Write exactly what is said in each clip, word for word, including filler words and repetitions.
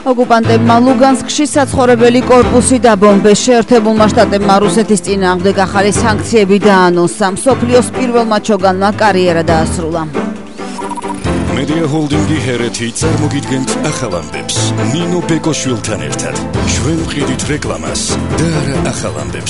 ოკუპანტებმა ლუგანსკში საცხოვრებელი კორპუსი დაბომბეს. შეერთებულმა შტატებმა რუსეთის წინააღმდეგ ახალი სანქციები დაანონსა. მსოფლიოს პირველმა ჩოგანმა კარიერა დაასრულა. მედია ჰოლდინგი ჰერეთი წარმოგიდგენთ ახალამდებს ნინო ბეკოშვილთან ერთად. ჩვენ ვყიდით რეკლამას და არა ახალამდებს.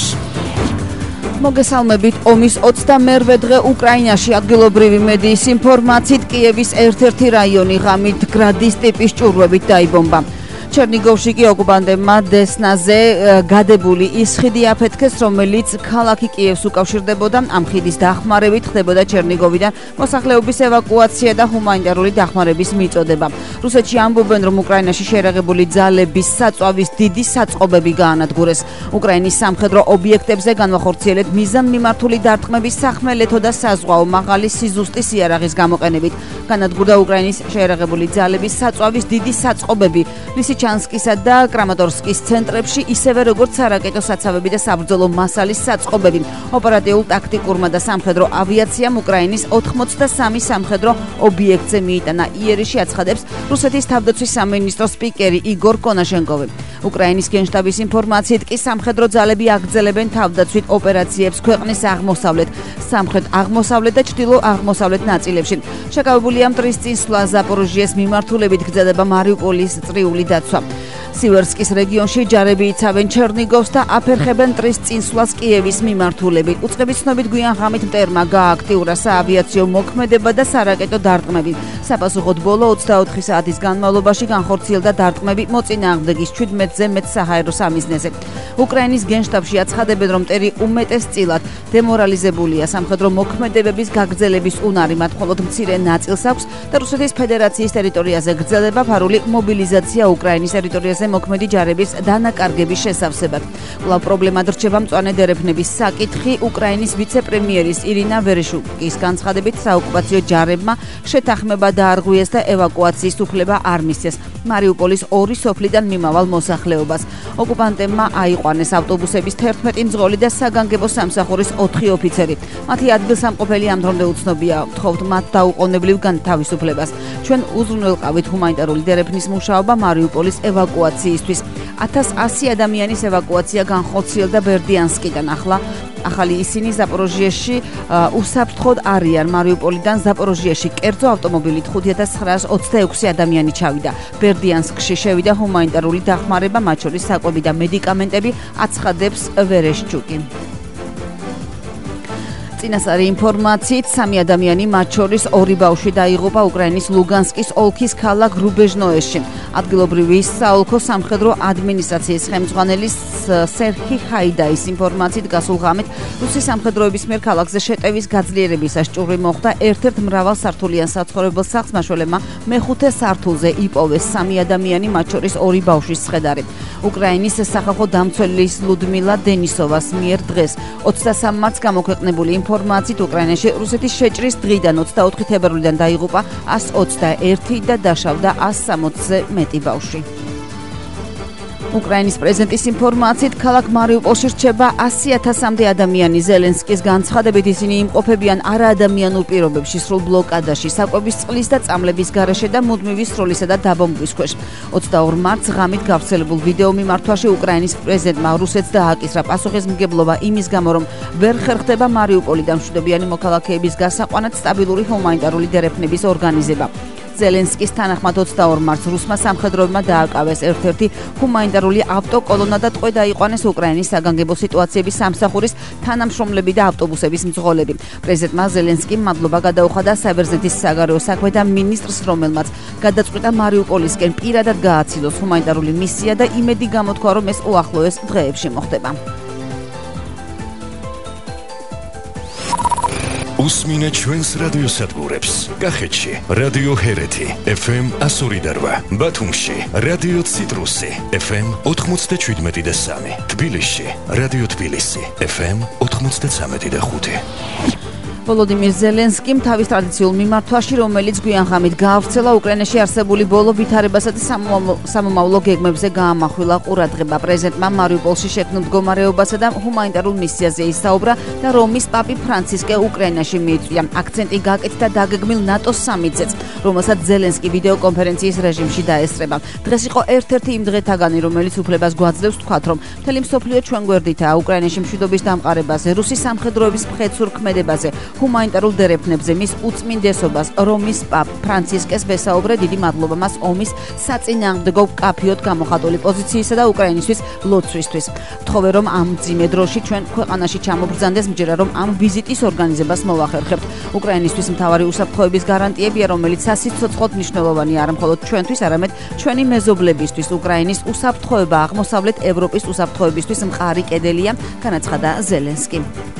მოგესალმებით. ომის ოცდამერვე დღე უკრაინაში ადგილობრივი მედიის ინფორმაციით კიევის ერთ-ერთი რაიონი ღამით გრადის ტიპის ჭურვებით დაიბომბა. ჩერნიგოვში კი ოკუპანტებმა დესნაზე გადებული ის ხიდი აფეთქეს, რომელიც ქალაქი კიევს უკავშირდებოდა. ამ ხიდის დახმარებით ხდებოდა ჩერნიგოვიდან მოსახლეობის ევაკუაცია და ჰუმანიტარული დახმარების მიწოდება. რუსეთში ამბობენ, რომ უკრაინაში შეერაღებული ძალების საწვავის დიდი საწყობები გაანადგურეს. უკრაინის სამხედრო ობიექტებზე განვახორციელეთ მიზანმიმართული დარტყმების სახმელეთო და საზღვაო მაღალი სიზუსტის იარაღის გამოყენებით. განადგურდა უკრაინის შეერაღებული ძალების საწვავის დიდი საწყობები ლისიჩანსკისა და კრამატორსკის ცენტრებში, ისევე როგორც სარაკეტო საცავები და საბრძოლო მასალის საწყობები. ოპერატიულ ტაქტიკურმა და სამხედრო ავიაციამ უკრაინის ოთხმოცდასამი სამხედრო ობიექტზე მიიტანა. იერიში აცხადებს რუსეთის თავდაცვის სამინისტროს სპიკერი იგორ კონაშენკოვი. უკრაინის გენშტაბის ინფორმაციით კი სამხედრო ძალები აგრძელებენ თავდაცვით ოპერაციებს ქვეყნის აღმოსავლეთ, სამხრეთ-აღმოსავლეთ და ჩრდილო-აღმოსავლეთ ნაწილებში. შეკავებულია მტრის წინსვლა. ზაპოროჟიეს მიმართულებით გრძელდება მარიუპოლის წრიული დაცვა. სივერსკის რეგიონში ჯარები იცავენ ჩერნიგოვს და აფერხებენ მტრის წინსვლას კიევის მიმართულებით. უწყების ცნობით გვიან ღამით მტერმა გააქტიურა საავიაციო მოქმედება და სარაკეტო დარტყმები. საპასუხოდ ბოლო ოცდაოთხი საათის განმავლობაში განხორციელდა დარტყმები მოწინააღმდეგის შვიდმეტზე მეტ საჰაერო სამიზნეზე. უკრაინის გენშტაბში აცხადებენ, რომ მტერი უმეტესწილად დემორალიზებულია. სამხედრო მოქმედებების გაგრძელების უნარი მათ მხოლოდ მცირე ნაწილს აქვს და რუსეთის ფედერაციის ტერიტორიაზე გრძელდება ფარული მობილიზაცია უკრაინის ტერიტორიაზე მოქმედი ჯარების დანაკარგების შესავსებად. კვლავ პრობლემად რჩება მწვანე დერეფნების საკითხი. უკრაინის ვიცე-პრემიერის ირინა ვერეშუკის განცხადებით, საოკუპაციო ჯარებმა შეთანხმება დაარღვიეს და ევაკუაციის უფლება არ მისცეს მარიუპოლის ორი სოფლიდან მიმავალ მოსახლეობას. ოკუპანტებმა აიყვანეს ავტობუსების თერთმეტი მძღოლი და საგანგებო სამსახურის ოთხი ოფიცერი. მათი ადგილსამყოფელი ამ დრომდე უცნობია. ვთხოვთ მათ დაუყოვნებლივ განთავისუფლებას. ჩვენ უზრუნველყავით ჰუმანიტარული დერეფნის მუშაობა მარიუპოლის ევაკუაციისთვის. ათას ასი ადამიანის ევაკუაცია განხორციელდა ბერდიანსკიდან. ახლა ახალი ისინი ზაპოროჟიეში უსაფრთხოდ არიან. მარიუპოლიდან ზაპოროჟიეში კერძო ავტომობილით ხუთი ათას ცხრაას ოცდაექვსი ადამიანი ჩავიდა. ბერდიანსკში შევიდა ჰუმანიტარული დახმარება, მათ შორის საკვები და მედიკამენტები, აცხადებს ვერეშჩუკი. წინასწარი ინფორმაციით სამი ადამიანი, მათ შორის ორი ბავშვი დაიღუპა უკრაინის ლუგანსკის ოლქის ქალაქ რუბეჟნოეში. ადგილობრივი საოლქო სამხედრო ადმინისტრაციის ხელმძღვანელი სერხი ხაიდაის ინფორმაციით გასულ ღამით რუსი სამხედროების მიერ ქალაქზე შეტევის გაძლიერებისას ჭურვი მოხდა ერთ-ერთ მრავალსართულიან საცხოვრებელ სახლს. მაშველებმა მეხუთე სართულზე იპოვეს სამი ადამიანი, მათ შორის ორი ბავშვის ცხედარი. უკრაინის სახალხო დამცველის ლუდმილა დენისოვას მიერ დღეს ოცდასამ მარტს გამოქვეყნებული ინფორმაციით უკრაინაში რუსეთის შეჭრის დღიდან ოცდაოთხი თებერვლიდან დაიღუპა ასი ოცდაერთი და დაშავდა ასი სამოცზე მეტი ბავშვი. უკრაინის პრეზიდენტის ინფორმაციით ქალაქ მარიუპოლში რჩება ასი ათასამდე ადამიანი. ზელენსკის განცხადებით ისინი იმყოფებიან არაადამიანურ პირობებში, სრულ ბლოკადაში, საკვების წყლის და წამლების გარეშე და მუდმივი სროლისა და დაბომბვის ქვეშ. ოცდაორ მარტს ღამით გავრცელებულ ვიდეო მიმართვაში უკრაინის პრეზიდენტმა რუსეთს დააკისრა პასუხისმგებლობა იმის გამო, რომ ვერ ხერხდება მარიუპოლიდან მშვიდობიანი მოქალაქეების გასაყვანად სტაბილური ჰუმანიტარული დერეფნების ორგანიზება. ზელენსკის თანახმად ოცდაორ მარტს რუსმა სამხედროებმა დააკავეს ერთ-ერთი ჰუმანიტარული ავტოკოლონა და ტყვე დაიყვანეს უკრაინის საგანგებო სიტუაციების სამსახურის თანამშრომლები და ავტობუსების მძღოლები. პრეზიდენტმა ზელენსკიმ მადლობა გადაუხადა საბერძნეთის საგარეო საქმეთა მინისტრს, რომელმაც გადაწყვიტა მარიუპოლისკენ პირადად გააცილოს ჰუმანიტარული მისია და იმედი გამოთქვა, რომ ეს უახლოეს დღეებში მოხდება. უსმინეთ ჩვენს რადიოსადგურებს. კახეთში რადიო ჰერეთი ეფ ემ εκατო ორი და რვა, ბათუმში რადიო ციტრუსი ეფ ემ ოთხმოცდაშვიდმეტი და სამი, თბილისში რადიო თბილისი ეფ ემ ოთხმოცდაცამეტი და ხუთი. ვოლოდიმირ ზელენსკიმ თავის ტრადიციულ მიმართვაში, რომელიც გვიან ღამით გაავრცელა, უკრაინაში არსებული ბოლო ვითარებასა და სამომავლო გეგმებზე გაამახვილა ყურადღება. პრეზიდენტმა მარიუპოლში შექმნილ მდგომარეობასა და ჰუმანიტარულ მისიაზე ისაუბრა და რომის პაპი ფრანცისკე უკრაინაში მიიწვია. აქცენტი გაკეთდა დაგეგმილ ნატოს სამიტზეც, რომელსაც ზელენსკი ვიდეო კონფერენციის რეჟიმში დაესწრება. დღეს იყო ერთ-ერთი იმ დღეთაგანი, რომელიც უფლებას გვაძლევს თქვათ, რომ მთელი მსოფლიო ჩვენ გვერდითაა უკრაინაში მშვიდობის დამყარებაზე, რუსის სამხედროების მხეცურ ქმედებაზე, ჰუმანიტარულ დერეფნებზე, მის უწმინდესობას, რომის პაპ ფრანცისკეს ვესაუბრე, დიდი მადლობა მას ომის საწინააღმდეგო მკაფიოდ გამოხატული პოზიციისა და უკრაინისთვის ლოცვისთვის. ვთხოვე, რომ ამ მძიმე დროში ჩვენ ქვეყანაში ჩამობრძანდეს, მჯერა რომ ამ ვიზიტის ორგანიზებას მოვახერხებთ. უკრაინისთვის მთავარი უსაფრთხოების გარანტიებია, რომელიც სასიცოცხლოდ მნიშვნელოვანია არა მხოლოდ ჩვენთვის, არამედ ჩვენი მეზობლებისთვის. უკრაინის უსაფრთხოება აღმოსავლეთ ევროპის უსაფრთხოებისთვის მყარი კედელია, განაცხადა ზელენსკი.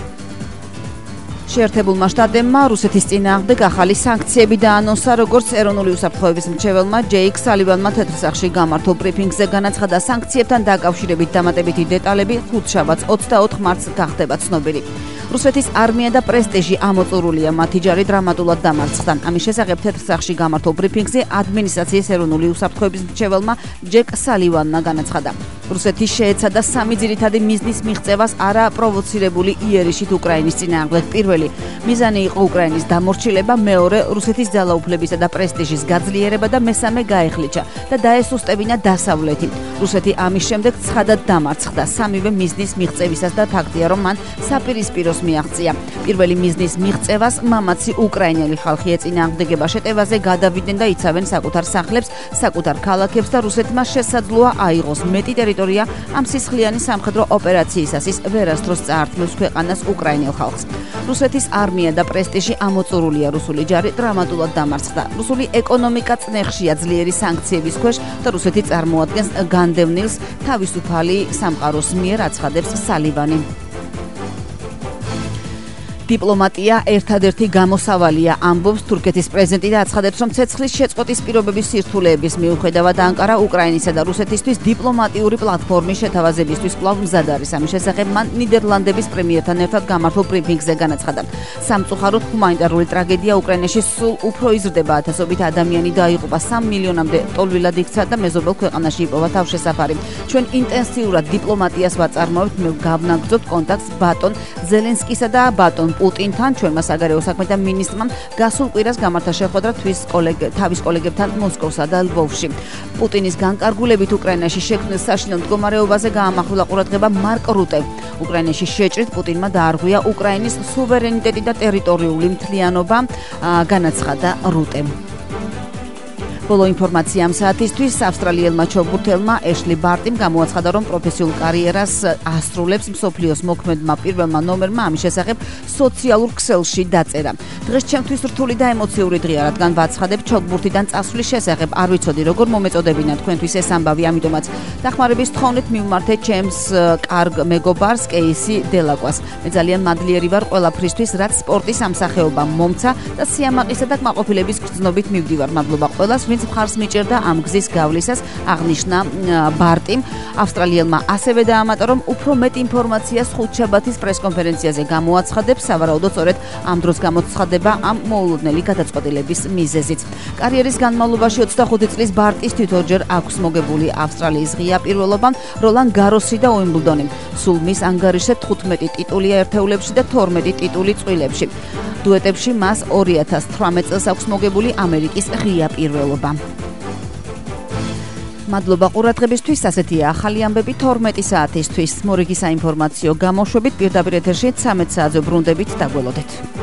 შეერთებულმა შტატებმა რუსეთის წინააღმდეგ ახალი სანქციები დაანონსა, როგორც ეროვნული უსაფრთხოების მრჩეველმა ჯეიკ სალივანმა თეთრსახში გამართულ ბრიფინგზე განაცხადა, სანქციებთან დაკავშირებით დამატებითი დეტალები ხუთშაბათს ოცდაოთხ მარტს გახდება ცნობილი. რუსეთის არმია და პრესტიჟი ამოწურულია, მათი ჯარი დრამატულად დამარცხდა. ამის შესახებ თეთრსახში გამართულ ბრიფინგზე ადმინისტრაციის ეროვნული უსაფრთხოების მრჩეველმა ჯეკ სალივანმა განაცხადა, რუსეთი შეეცადა სამი ძირითადი მიზნის მიღწევას არაპროვოცირებული იერიშით უკრაინის წინააღმდეგ. პირველი მიზანი იყო უკრაინის დამორჩილება, მეორე რუსეთის ძალაუფლებისა და პრესტიჟის გაძლიერება და მესამე გაეხლიჩა და დაესუსტებინა დასავლეთი. რუსეთი ამის შემდეგ ცხადად დამარცხდა სამივე მიზნის მიღწევისას და ფაქტია, რომ მან საპირისპიროს მიაღწია. პირველი მიზნის მიღწევას მამაცი უკრაინელი ხალხი ეწინააღმდეგება შეტევაზე გადავიდნენ და იცავენ საკუთარ სახლებს, საკუთარ ქალაქებს და რუსეთმა შესაძლოა აიღოს მეტი ტერიტორია ამ სისხლიანი სამხედრო ოპერაციისას, ის ვერასდროს წაართმევს ქვეყანას უკრაინელ ხალხს. რუსეთის არმია და პრესტიჟი ამოწურულია, რუსული ჯარი დრამატულად დამარცხდა. რუსული ეკონომიკა წნეხშია ძლიერი სანქციების ქვეშ და რუსეთი წარმოადგენს განდევნილს თავისუფალი სამყაროს მიერ, აცხადებს სალივანი. დიპლომატია ერთადერთი გამოსავალია, ამბობს თურქეთის პრეზიდენტი და აცხადებს, რომ ცეცხლის შეწყვეტის პირობების სირთულეების მიუხედავად ანკარა უკრაინისა და რუსეთისთვის დიპლომატიური პლატფორმის შეთავაზებისთვის კვლავ მზად არის. ამის შესახებ მან ნიდერლანდების პრემიერთან ერთად გამართულ ბრიფინგზე განაცხადა, სამწუხაროდ ჰუმანიტარული ტრაგედია უკრაინაში სულ უფრო იზრდება, ათასობით ადამიანი დაიღუპა, სამ მილიონამდე ტოლვილად იქცა და მეზობელ ქვეყანაში იპოვა თავშესაფარი. ჩვენ ინტენსიურად დიპლომატიას ვაწარმოებთ, მე გავნაგრძობთ კონტაქტს ბატონ ზელენსკისა და ბატონ პუტინთან, ჩვენმა საგარეო საქმეთა მინისტრმა გასულ კვირას გამართა შეხვედრა თავის კოლეგებთან მოსკოვსა და ლვოვში. პუტინის განკარგულებით უკრაინაში შექმნილ საშინელ მდგომარეობაზე გაამახვილა ყურადღება მარკ რუტე. უკრაინაში შეჭრით პუტინმა დაარღვია უკრაინის სუვერენიტეტი და ტერიტორიული მთლიანობა, განაცხადა რუტემ. ბოლო ინფორმაცია ამ საათისთვის ავსტრალიელმა ჩოგბურთელმა ეშლი ბარტიმ გამოაცხადა, რომ პროფესიულ კარიერას ასრულებს მსოფლიოს მოქმედმა პირველმა ნომერმა ამის შესახებ სოციალურ ქსელში დაწერა. დღეს ჩემთვის რთული და ემოციური დღეა, რადგან ვაცხადებ ჩოგბურთიდან წასვლის შესახებ. არ ვიცოდი როგორ მომეწოდებინა თქვენთვის ეს ამბავი, ამიტომაც დახმარების თხოვნით მივმართე ჩემს კარგ მეგობარს კეისი დელაკვას. მე ძალიან მადლიერი ვარ ყველაფრისთვის, რაც სპორტის ამსახეობა მომცა და სიამაყისა და კმაყოფილების გრძნობით მივდივარ. მადლობა ყველას, ვინც მხარს მიჭერდა ამ გზის გავლისას, აღნიშნა ბარტიმ. ავსტრალიელმა ასევე დაამატა, რომ უფრო მეტ ინფორმაციას ხუთშაბათის პრესკონფერენციაზე გამოაცხადებს, სავარაუდოდ სწორედ ამ დროს გამოცხადება ამ მოულოდნელი გადაწყვეტილების მიზეზიც. კარიერის განმავლობაში ოცდახუთი წლის ბარტის თითოჯერ აქვს მოგებული ავსტრალიის ღია პირველობა, როლან გაროსი და უიმბლდონი. სულ მის ანგარიშზე თხუთმეტი ტიტულია ერთეულებში და თორმეტი ტიტული წყვილებში. დუეტებში მას ორი ათას თვრამეტ წელს აქვს მოგებული ამერიკის ღია პირველობა. მადლობა ყურადღებისთვის, ასეთია ახალი ამბები თორმეტი საათისთვის. მორიგი საინფორმაციო გამოშვებით პირდაპირ ეთერში ცამეტ საათზე ბრუნდებით, დაგველოდეთ.